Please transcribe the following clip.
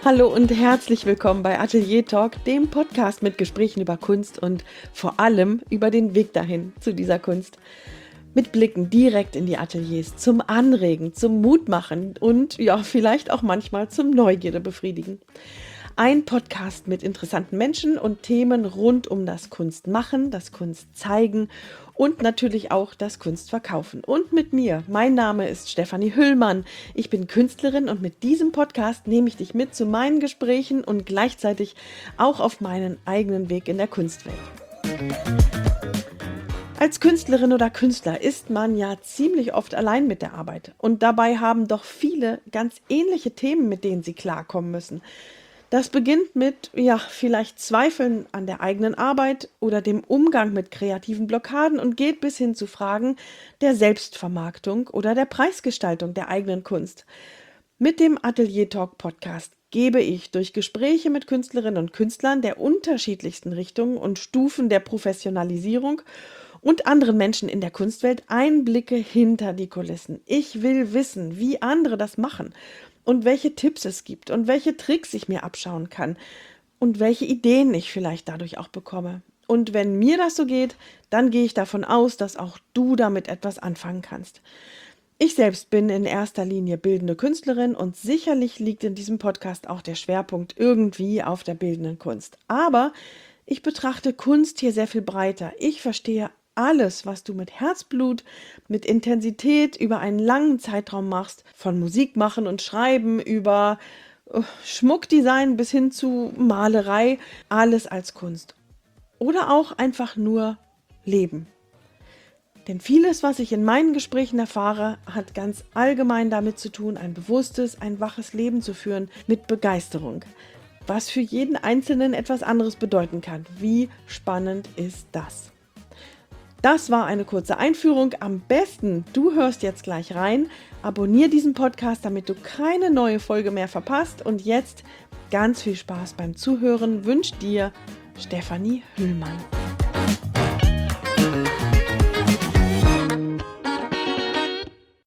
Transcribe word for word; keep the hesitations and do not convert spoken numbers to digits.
Hallo und herzlich willkommen bei Atelier Talk, dem Podcast mit Gesprächen über Kunst und vor allem über den Weg dahin zu dieser Kunst. Mit Blicken direkt in die Ateliers, zum Anregen, zum Mutmachen und ja, vielleicht auch manchmal zum Neugierde befriedigen. Ein Podcast mit interessanten Menschen und Themen rund um das Kunstmachen, das Kunstzeigen und natürlich auch das Kunstverkaufen. Und mit mir, mein Name ist Stefanie Hüllmann. Ich bin Künstlerin und mit diesem Podcast nehme ich dich mit zu meinen Gesprächen und gleichzeitig auch auf meinen eigenen Weg in der Kunstwelt. Als Künstlerin oder Künstler ist man ja ziemlich oft allein mit der Arbeit. Und dabei haben doch viele ganz ähnliche Themen, mit denen sie klarkommen müssen. Das beginnt mit, ja, vielleicht Zweifeln an der eigenen Arbeit oder dem Umgang mit kreativen Blockaden und geht bis hin zu Fragen der Selbstvermarktung oder der Preisgestaltung der eigenen Kunst. Mit dem Atelier Talk Podcast gebe ich durch Gespräche mit Künstlerinnen und Künstlern der unterschiedlichsten Richtungen und Stufen der Professionalisierung und anderen Menschen in der Kunstwelt Einblicke hinter die Kulissen. Ich will wissen, wie andere das machen und welche Tipps es gibt und welche Tricks ich mir abschauen kann und welche Ideen ich vielleicht dadurch auch bekomme. Und wenn mir das so geht, dann gehe ich davon aus, dass auch du damit etwas anfangen kannst. Ich selbst bin in erster Linie bildende Künstlerin und sicherlich liegt in diesem Podcast auch der Schwerpunkt irgendwie auf der bildenden Kunst. Aber ich betrachte Kunst hier sehr viel breiter. Ich verstehe alles, was du mit Herzblut, mit Intensität über einen langen Zeitraum machst, von Musik machen und Schreiben über äh, Schmuckdesign bis hin zu Malerei, alles als Kunst. Oder auch einfach nur Leben. Denn vieles, was ich in meinen Gesprächen erfahre, hat ganz allgemein damit zu tun, ein bewusstes, ein waches Leben zu führen mit Begeisterung. Was für jeden Einzelnen etwas anderes bedeuten kann. Wie spannend ist das? Das war eine kurze Einführung. Am besten, du hörst jetzt gleich rein, abonnier diesen Podcast, damit du keine neue Folge mehr verpasst. Und jetzt ganz viel Spaß beim Zuhören wünscht dir Stefanie Hüllmann.